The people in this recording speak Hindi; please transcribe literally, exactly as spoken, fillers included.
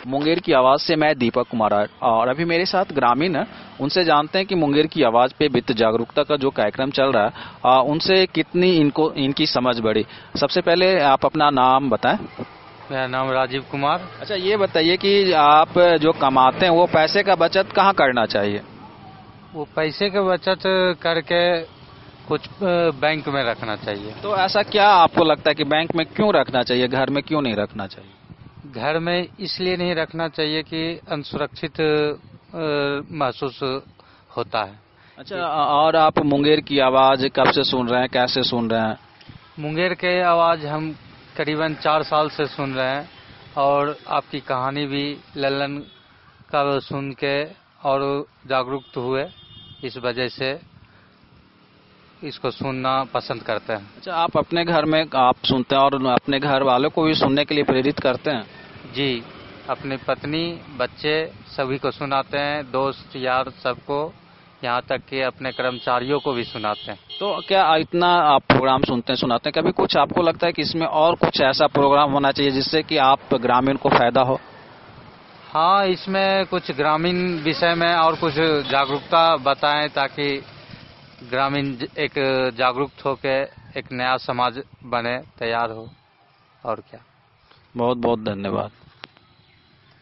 मुंगेर की आवाज से मैं दीपक कुमार और अभी मेरे साथ ग्रामीण है, उनसे जानते हैं कि मुंगेर की आवाज पे वित्त जागरूकता का जो कार्यक्रम चल रहा है उनसे कितनी इनको इनकी समझ बढ़ी। सबसे पहले आप अपना नाम बताएं। मेरा नाम राजीव कुमार। अच्छा, ये बताइए कि आप जो कमाते हैं वो पैसे का बचत कहाँ करना चाहिए? वो पैसे का बचत करके कुछ बैंक में रखना चाहिए। तो ऐसा क्या आपको लगता है कि बैंक में क्यों रखना चाहिए, घर में क्यों नहीं रखना चाहिए? घर में इसलिए नहीं रखना चाहिए कि असुरक्षित महसूस होता है। अच्छा, और आप मुंगेर की आवाज कब से सुन रहे हैं, कैसे सुन रहे हैं? मुंगेर के आवाज हम करीबन चार साल से सुन रहे हैं और आपकी कहानी भी लल्लन का सुन के और जागरूक हुए, इस वजह से इसको सुनना पसंद करते हैं। अच्छा, आप अपने घर में आप सुनते हैं और अपने घर वालों को भी सुनने के लिए प्रेरित करते हैं? जी, अपनी पत्नी, बच्चे सभी को सुनाते हैं, दोस्त यार सबको, यहाँ तक कि अपने कर्मचारियों को भी सुनाते हैं। तो क्या इतना आप प्रोग्राम सुनते हैं सुनाते हैं, कभी कुछ आपको लगता है कि इसमें और कुछ ऐसा प्रोग्राम होना चाहिए जिससे कि आप ग्रामीण को फायदा हो? हाँ, इसमें कुछ ग्रामीण विषय में और कुछ जागरूकता बताएं ताकि ग्रामीण एक जागरूक होकर एक नया समाज बने, तैयार हो। और क्या। बहुत बहुत धन्यवाद।